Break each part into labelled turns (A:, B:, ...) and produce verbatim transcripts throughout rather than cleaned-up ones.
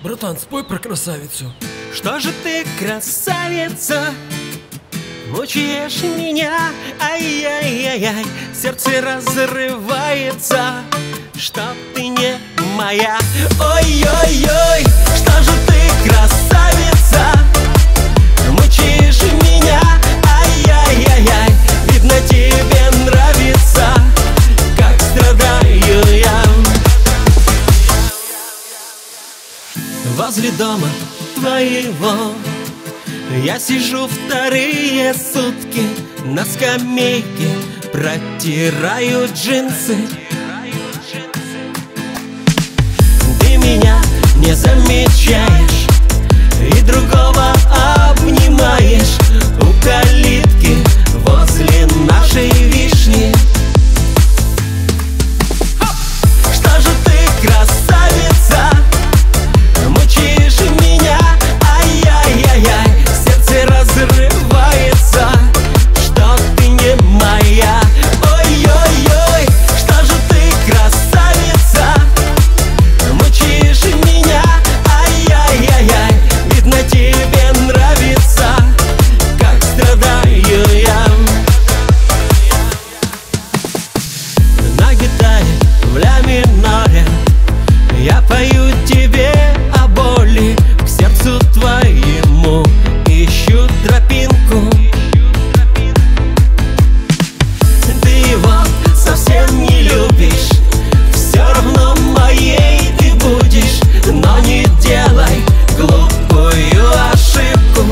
A: Братан, спой про красавицу.
B: Что же ты, красавица, мучаешь меня? Ай-яй-яй-яй, сердце разрывается, что ты не моя. Ой-ой-ой, что же ты, красавица, мучаешь меня? Ай-яй-яй-яй, видно, тебе нравится, как страдаю я. Возле дома твоего я сижу вторые сутки на скамейке, протираю джинсы. Ты меня не замечаешь и другого обнимаешь у калитки возле нашей вишни. Что же ты, красавица, мучаешь меня? Ай-яй-яй-яй, сердце разрывается, что ты не моя. Ой-ой-ой, что же ты, красавица, мучаешь меня? Ай-яй-яй-яй, видно, тебе нравится, как страдаю я. На гитаре в ля миноре я пою тебе о боли, к сердцу твоему ищу тропинку. Ты его совсем не любишь, все равно моей ты будешь, но не делай глупую ошибку.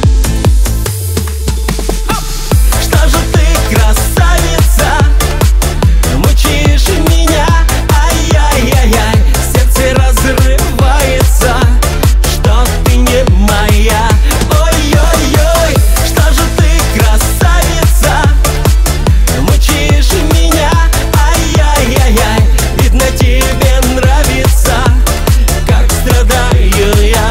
B: Что же ты, красавица, мучаешь меня? Ай-яй-яй-яй, сердце разрывается, что ты не моя. Ой-ой-ой, что же ты, красавица, мучаешь меня? Ай-яй-яй-яй, видно, тебе нравится, как страдаю я.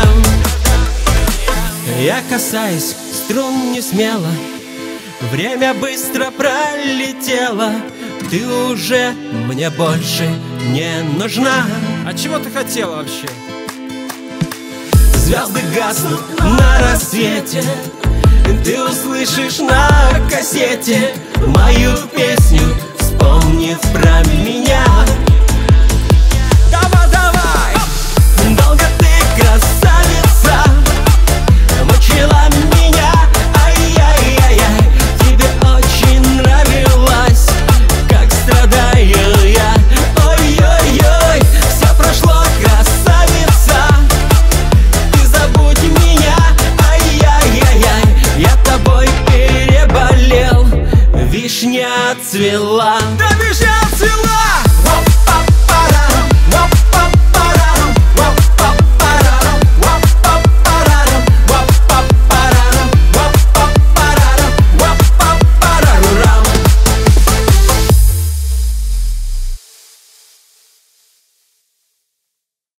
B: Я касаюсь струн не смело, время быстро пролетело, ты уже мне больше не нужна.
A: А чего ты хотела вообще?
B: Звезды гаснут на рассвете, ты услышишь на кассете мою песню, вспомнив про меня. Давай, давай! Долго ты, красавица, мучила меня. Ай-яй-яй-яй, тебе очень нравилось, как страдаю я. Ой-ой-ой, все прошло, красавица, ты забудь меня. Ай-яй-яй-яй, я тобой переболел, вишня цвела. Да, вишня!